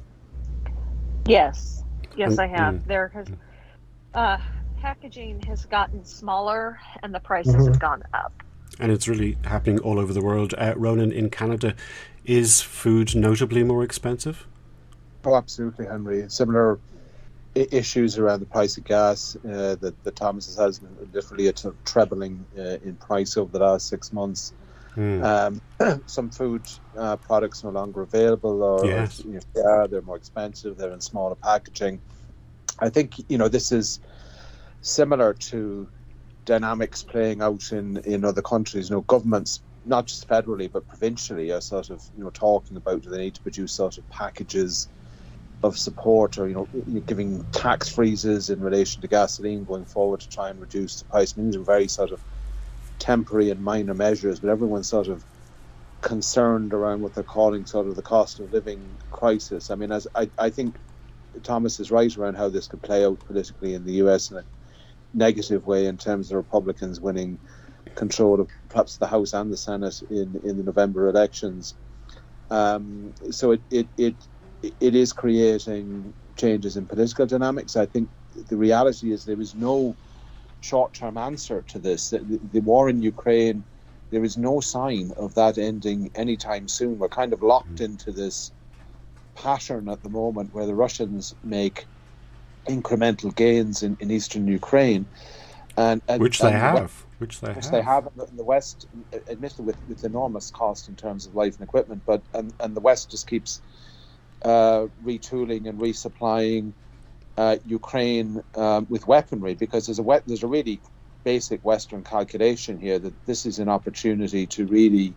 Yes, yes, And- I have. mm. There has uh, packaging has gotten smaller, and the prices Mhm. have gone up. And it's really happening all over the world. Uh, Ronan, in Canada, is food notably more expensive? Oh, absolutely, Henry. Similar I- issues around the price of gas uh, that, that Thomas has literally a t- trebling uh, in price over the last six months. Hmm. Um, some food uh, products no longer available, or, Yes. or you know, if they are, they're more expensive. They're in smaller packaging. I think you know this is similar to dynamics playing out in, in other countries. You know, governments, not just federally but provincially, are sort of you know talking about do they need to produce sort of packages of support, or you know you're giving tax freezes in relation to gasoline going forward to try and reduce the price. I mean, these are very sort of temporary and minor measures, but everyone's sort of concerned around what they're calling sort of the cost of living crisis. I mean, as I, I think Thomas is right around how this could play out politically in the U S in a negative way in terms of Republicans winning control of perhaps the House and the Senate in, in the November elections. Um, so it, it, it, it is creating changes in political dynamics. I think the reality is there is no short-term answer to this. The, the war in Ukraine, there is no sign of that ending anytime soon. We're kind of locked into this pattern at the moment where the Russians make incremental gains in, in eastern Ukraine. And, and Which they and the have. West- Which they which have. they have in the, in the West, admittedly with, with enormous cost in terms of life and equipment, but and, and the West just keeps uh, retooling and resupplying uh, Ukraine um, with weaponry, because there's a we- there's a really basic Western calculation here that this is an opportunity to really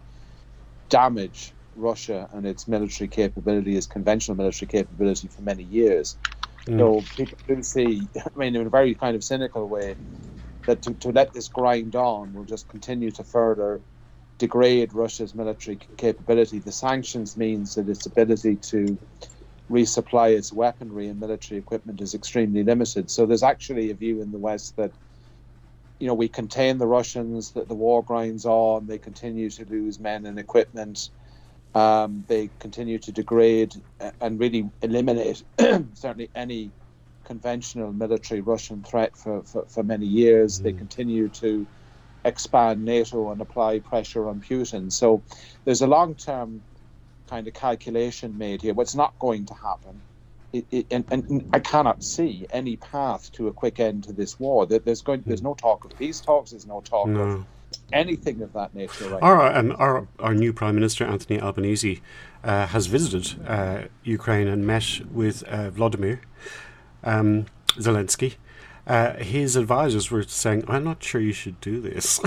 damage Russia and its military capability, its conventional military capability for many years. Mm. So people do see, I mean, in a very kind of cynical way, that to, to let this grind on will just continue to further degrade Russia's military c- capability. The sanctions means that its ability to resupply its weaponry and military equipment is extremely limited. So there's actually a view in the West that, you know, we contain the Russians, that the war grinds on, they continue to lose men and equipment, um, they continue to degrade uh, and really eliminate certainly any conventional military Russian threat for, for, for many years. Mm. They continue to expand NATO and apply pressure on Putin. So there's a long-term kind of calculation made here. What's not going to happen, it, it, and, and I cannot see any path to a quick end to this war. There's going, there's no talk of peace talks. There's no talk No. of anything of that nature right Our, um, our our new Prime Minister, Anthony Albanese, uh, has visited uh, Ukraine and met with uh, Vladimir um, Zelensky. Uh, his advisors were saying, "I'm not sure you should do this."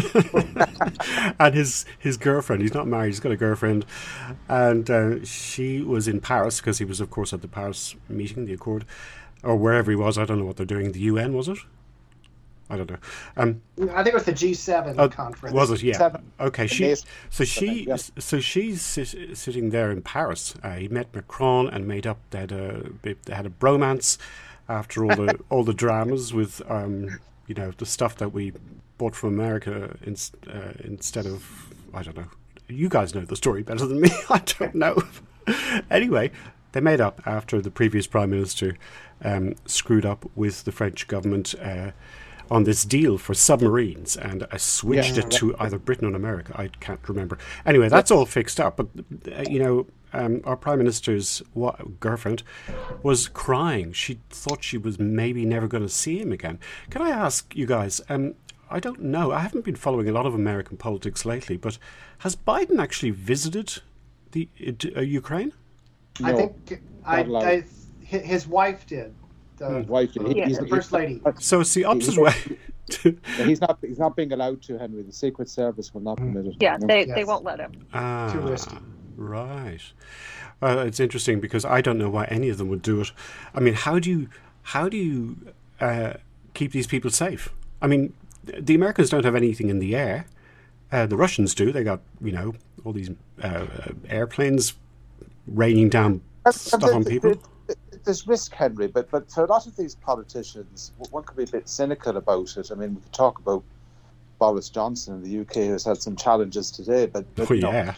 And his his girlfriend, he's not married, he's got a girlfriend, and uh, she was in Paris because he was, of course, at the Paris meeting, the Accord, or wherever he was. I don't know what they're doing. The U N, was it? I don't know. Um, I think it was the G seven Oh, conference. was it? Yeah. Seven. Okay. She. Amazing. So she. Yeah. So she's sit, sitting there in Paris. Uh, he met Macron and made up. They had a. They had a bromance after all the all the dramas with um you know the stuff that we bought from America in, uh, instead of I don't know. You guys know the story better than me. I don't know. Anyway, they made up after the previous prime minister um, screwed up with the French government. Uh, on this deal for submarines, and I switched Yeah, it to either Britain or America. I can't remember. Anyway, that's all fixed up. But, uh, you know, um, our Prime Minister's wa- girlfriend was crying. She thought she was maybe never going to see him again. Can I ask you guys, um, I don't know, I haven't been following a lot of American politics lately, but has Biden actually visited the uh, Ukraine? I No, think I, not allowed. I, hi- his wife did. The, Wife, he- Yeah. he's, the first lady. So it's the opposite he- way. Yeah, he's not. He's not being allowed to, Henry. The Secret Service will not permit it. Yeah, No. they, Yes. they won't let him. Ah, Too risky. right. Uh, it's interesting because I don't know why any of them would do it. I mean, how do you how do you uh, keep these people safe? I mean, the Americans don't have anything in the air. Uh, the Russians do. They got you know all these uh, airplanes raining down stuff on people. There's risk, Henry, but but for a lot of these politicians, one could be a bit cynical about it. I mean, we could talk about Boris Johnson in the U K, who's had some challenges today, but, but Oh you know, yeah,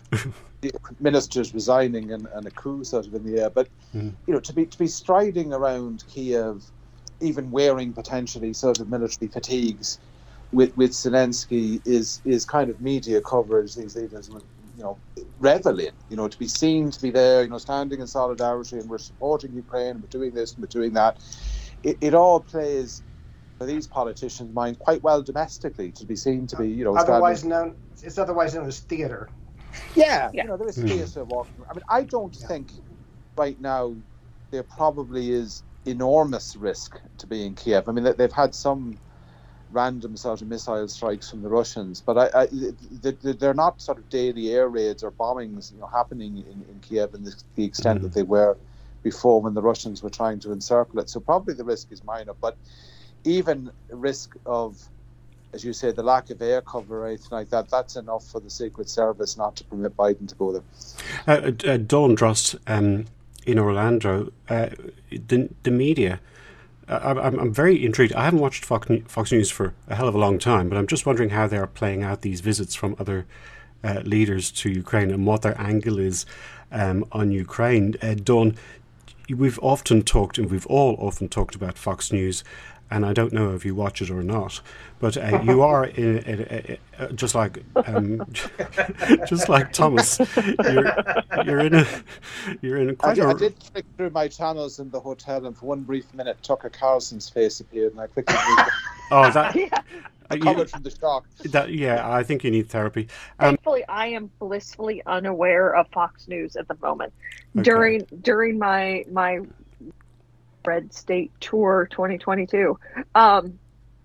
ministers resigning and, and a coup sort of in the air. But Mm. you know, to be to be striding around Kiev, even wearing potentially sort of military fatigues with with Zelensky is is kind of media coverage these leaders would you know revel in. You know, to be seen to be there, you know, standing in solidarity and we're supporting Ukraine, we're doing this and we're doing that. It, it all plays for these politicians' mind quite well domestically to be seen to be you know Otherwise standing. known, it's otherwise known as theater. Yeah, Yeah. you know, there is Mm. theatre walking. I mean, I don't think right now there probably is enormous risk to be in Kiev. I mean, they- they've had some random sort of missile strikes from the Russians, but I, I, they- they're not sort of daily air raids or bombings, you know, happening in, in Kiev in the, the extent Mm. that they were before when the Russians were trying to encircle it. So probably the risk is minor, but even risk of, as you say, the lack of air cover or anything like that, that's enough for the Secret Service not to permit Biden to go there. uh, uh, Dawn Drost um, in Orlando. Uh, the the media. Uh, I'm, I'm very intrigued. I haven't watched Fox, New- Fox News for a hell of a long time, but I'm just wondering how they are playing out these visits from other uh, leaders to Ukraine and what their angle is um, on Ukraine. Uh, Dawn, we've often talked, and we've all often talked about Fox News, and I don't know if you watch it or not, but uh, you are in, in, in, uh, just like um, just like Thomas. You're, you're in a you're in a I quite did, a I did flick through my channels in the hotel, and for one brief minute, Tucker Carlson's face appeared, and I quickly moved oh that. Yeah. uh, you- recovered from the shock. that yeah, I think you need therapy. Um, Thankfully, I am blissfully unaware of Fox News at the moment. Okay. During during my my Red State Tour twenty twenty-two, um,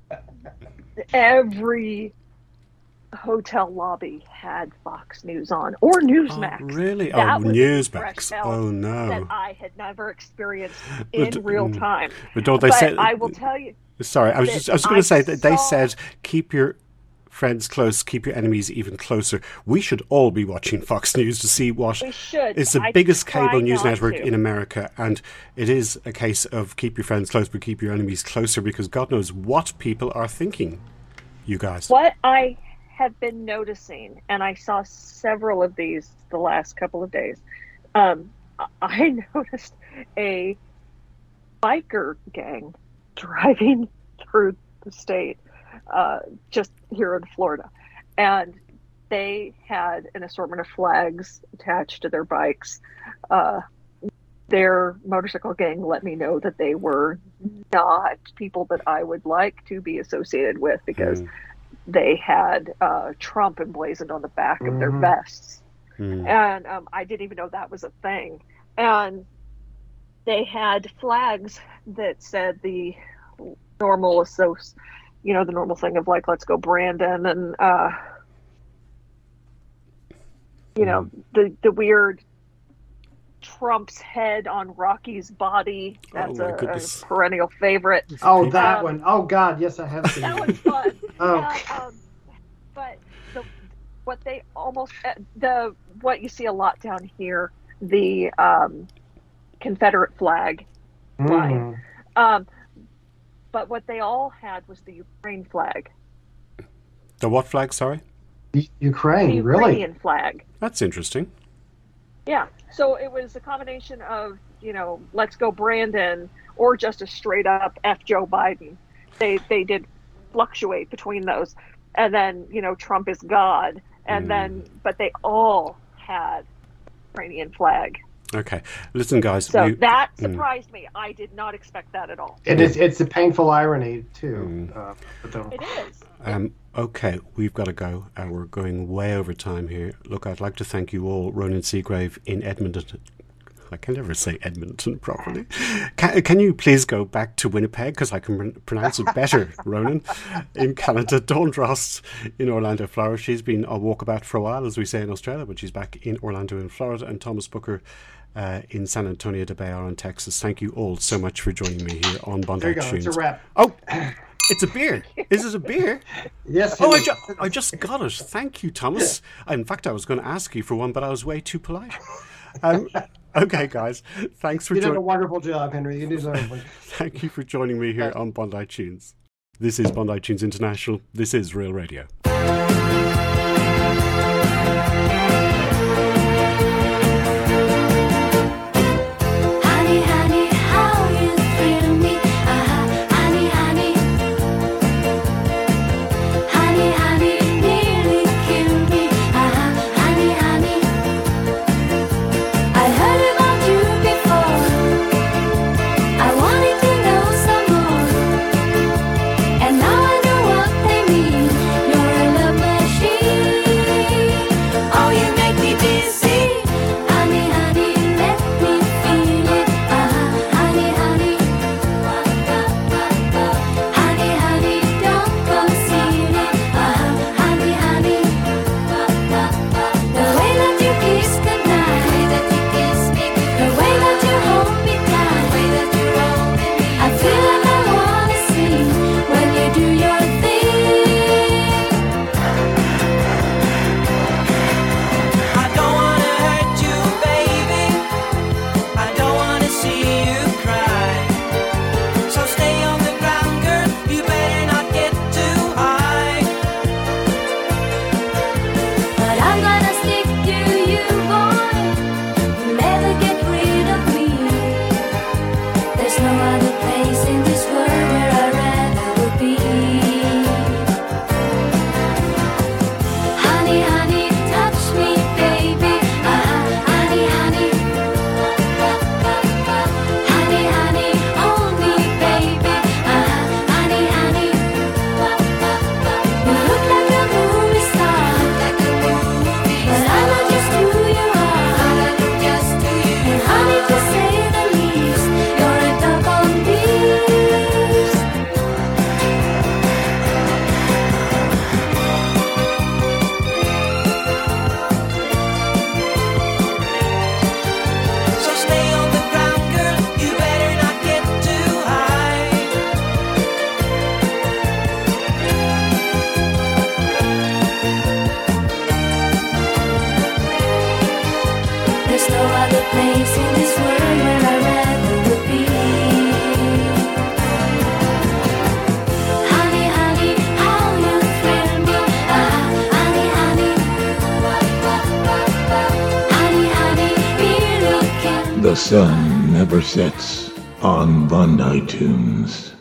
every hotel lobby had Fox News on or Newsmax. Oh, really? That oh, was Newsmax. fresh out Oh That no. I had never experienced in But, real mm, time. But don't they But say? I will tell you, Sorry, I was that just I was going I to say that they saw- said keep your friends close, keep your enemies even closer. We should all be watching Fox News to see what we should. is the I biggest try cable news not network to. in America, and it is a case of keep your friends close, but keep your enemies closer, because God knows what people are thinking. You guys. What I have been noticing, and I saw several of these the last couple of days, um, I noticed a biker gang driving through the state, uh, just here in Florida. And they had an assortment of flags attached to their bikes. Uh, their motorcycle gang let me know that they were not people that I would like to be associated with, because Mm. they had uh, Trump emblazoned on the back of their Mhm. vests. Mm. And um, I didn't even know that was a thing. And they had flags that said the normal, so you know, the normal thing of like, let's go Brandon, and uh, you know, the the weird Trump's head on Rocky's body. That's Oh, my a, a goodness. perennial favorite. Oh, that Um, one. Oh God, yes, I have seen That that. was fun. Oh, And, um, but the, what they almost uh, the what you see a lot down here, the um, Confederate flag flying. mm. Um, but what they all had was the Ukraine flag, The what flag, sorry? U- the Ukraine, really? Ukrainian flag. That's interesting. Yeah. So it was a combination of, you know, let's go Brandon, or just a straight up F Joe Biden. They they did fluctuate between those. And then, you know, Trump is God. And Mm. then, but they all had Ukrainian flag. Okay. Listen, guys. So we, that Mm. surprised me. I did not expect that at all. And it's it's a painful irony too. Mm. Uh, but the, It is. Um, okay, we've got to go. Uh, we're going way over time here. Look, I'd like to thank you all, Ronan Seagrave in Edmonton. I can never say Edmonton properly. Can, can you please go back to Winnipeg, because I can pr- pronounce it better, Ronan, in Canada. Dawn Drost in Orlando, Florida. She's been a walkabout for a while, as we say in Australia, but she's back in Orlando in Florida. And Thomas Booker uh, in San Antonio de Bayonne, Texas. Thank you all so much for joining me here on Bondi there you go. Tunes. It's a wrap. Oh, it's a beer. Is it a beer? Yes. Oh, I, it is. ju- I just got it. Thank you, Thomas. In fact, I was going to ask you for one, but I was way too polite. Um, okay, guys. Thanks for You did a joining. wonderful job, Henry. You deserve it. Thank you for joining me here on Bondi Tunes. This is Bondi Tunes International. This is Real Radio. Honey, honey, how you thrill me. Uh-huh. Honey, honey. Honey, honey, nearly kill me. Uh-huh. Honey, honey. I heard about you before. I wanted to know some more. And now I know what they mean. You're a love machine. Oh, you make me dizzy. Honey, honey, let me feel it. Uh-huh. Honey, honey. Honey, honey, don't conceal it. Uh-huh. Honey, honey. The way that you kiss goodnight, the way that you kiss me, the way that you hold me tight, the way that you hold me, I feel like I wanna sing when you do your thing. I don't wanna hurt you, baby. I don't wanna see you cry. So stay on the ground, girl. You better not get too high. But I'm gonna stick to you, boy. You'll never get rid of me. There's no other place in this world where I'd rather would be. Honey, honey, touch me, baby. Uh-huh. Honey, honey. Honey, honey, hold me, baby. Uh-huh. Honey, honey. You look like a movie star, like a movie but I know just who you are. I know just who you and honey, to say the least, you're a doggone beast. So stay on the ground, girl. You better not get too high. There's no other place in this world where I rather would be. Honey, honey, how you thrill me. Uh-huh. Honey, honey. Honey, honey, really kill me. The sun never sets on Bondi Tunes.